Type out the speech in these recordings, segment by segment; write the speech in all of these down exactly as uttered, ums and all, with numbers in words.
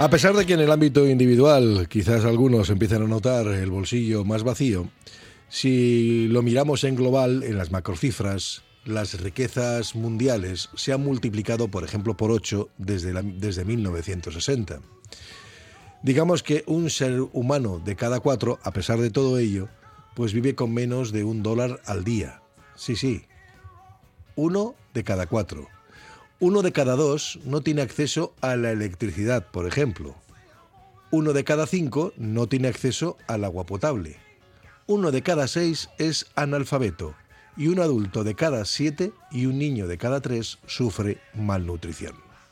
A pesar de que en el ámbito individual quizás algunos empiecen a notar el bolsillo más vacío, si lo miramos en global, en las macrocifras, las riquezas mundiales se han multiplicado, por ejemplo, por ocho desde, la, desde mil novecientos sesenta. Digamos que un ser humano de cada cuatro, a pesar de todo ello, pues vive con menos de un dólar al día. Sí, sí, uno de cada cuatro. Uno de cada dos no tiene acceso a la electricidad, por ejemplo. Uno de cada cinco no tiene acceso al agua potable. Uno de cada seis es analfabeto. Y un adulto de cada siete y un niño de cada tres sufre malnutrición.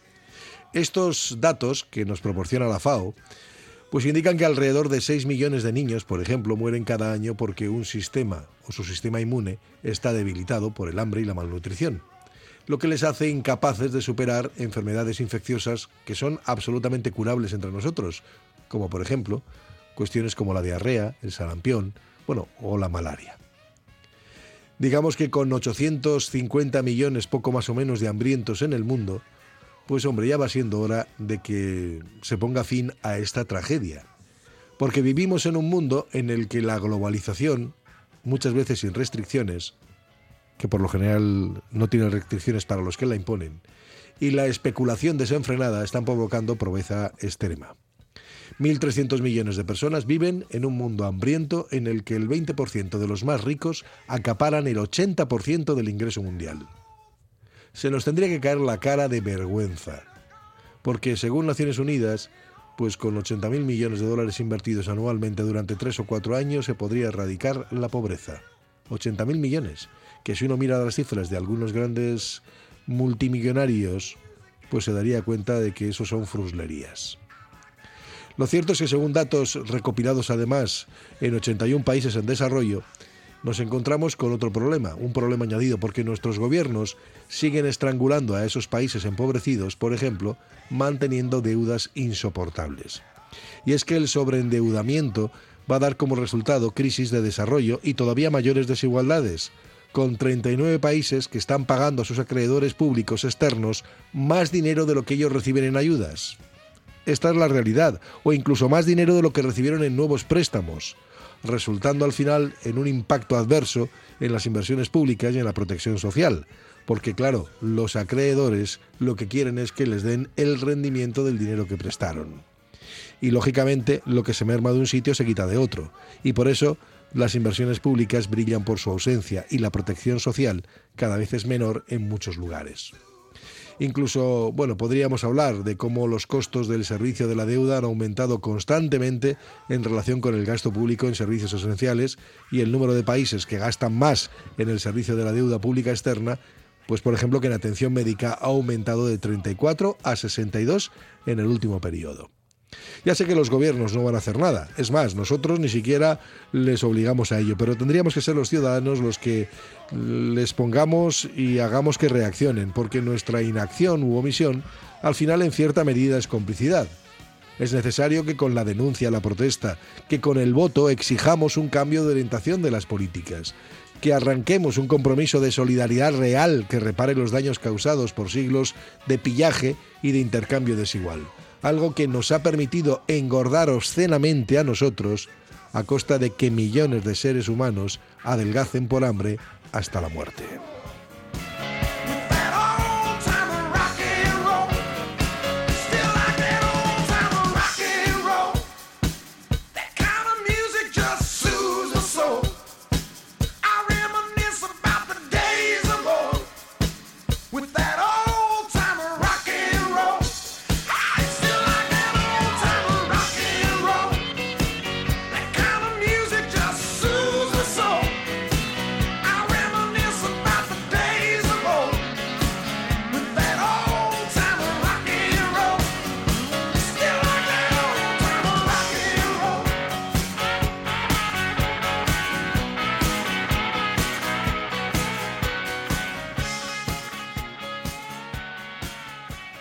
Estos datos que nos proporciona la FAO pues indican que alrededor de seis millones de niños, por ejemplo, mueren cada año porque un sistema o su sistema inmune está debilitado por el hambre y la malnutrición, lo que les hace incapaces de superar enfermedades infecciosas que son absolutamente curables entre nosotros, como por ejemplo cuestiones como la diarrea, el sarampión, bueno, o la malaria. Digamos que con ochocientos cincuenta millones, poco más o menos, de hambrientos en el mundo, pues hombre, ya va siendo hora de que se ponga fin a esta tragedia. Porque vivimos en un mundo en el que la globalización, muchas veces sin restricciones, que por lo general no tiene restricciones para los que la imponen, y la especulación desenfrenada están provocando pobreza extrema. mil trescientos millones de personas viven en un mundo hambriento en el que el veinte por ciento de los más ricos acaparan el ochenta por ciento del ingreso mundial. Se nos tendría que caer la cara de vergüenza, porque según Naciones Unidas, pues con ochenta mil millones de dólares invertidos anualmente durante tres o cuatro años se podría erradicar la pobreza. ochenta mil millones, que si uno mira las cifras de algunos grandes multimillonarios, pues se daría cuenta de que eso son fruslerías. Lo cierto es que según datos recopilados además en ochenta y un países en desarrollo, nos encontramos con otro problema, un problema añadido, porque nuestros gobiernos siguen estrangulando a esos países empobrecidos, por ejemplo, manteniendo deudas insoportables. Y es que el sobreendeudamiento va a dar como resultado crisis de desarrollo y todavía mayores desigualdades, con treinta y nueve países que están pagando a sus acreedores públicos externos más dinero de lo que ellos reciben en ayudas. Esta es la realidad, o incluso más dinero de lo que recibieron en nuevos préstamos, resultando al final en un impacto adverso en las inversiones públicas y en la protección social, porque claro, los acreedores lo que quieren es que les den el rendimiento del dinero que prestaron. Y lógicamente lo que se merma de un sitio se quita de otro, y por eso las inversiones públicas brillan por su ausencia y la protección social cada vez es menor en muchos lugares. Incluso, bueno, podríamos hablar de cómo los costos del servicio de la deuda han aumentado constantemente en relación con el gasto público en servicios esenciales y el número de países que gastan más en el servicio de la deuda pública externa, pues por ejemplo que en atención médica ha aumentado de treinta y cuatro a sesenta y dos en el último periodo. Ya sé que los gobiernos no van a hacer nada, es más, nosotros ni siquiera les obligamos a ello, pero tendríamos que ser los ciudadanos los que les pongamos y hagamos que reaccionen, porque nuestra inacción u omisión al final en cierta medida es complicidad. Es necesario que con la denuncia, la protesta, que con el voto exijamos un cambio de orientación de las políticas, que arranquemos un compromiso de solidaridad real que repare los daños causados por siglos de pillaje y de intercambio desigual. Algo que nos ha permitido engordar obscenamente a nosotros a costa de que millones de seres humanos adelgacen por hambre hasta la muerte.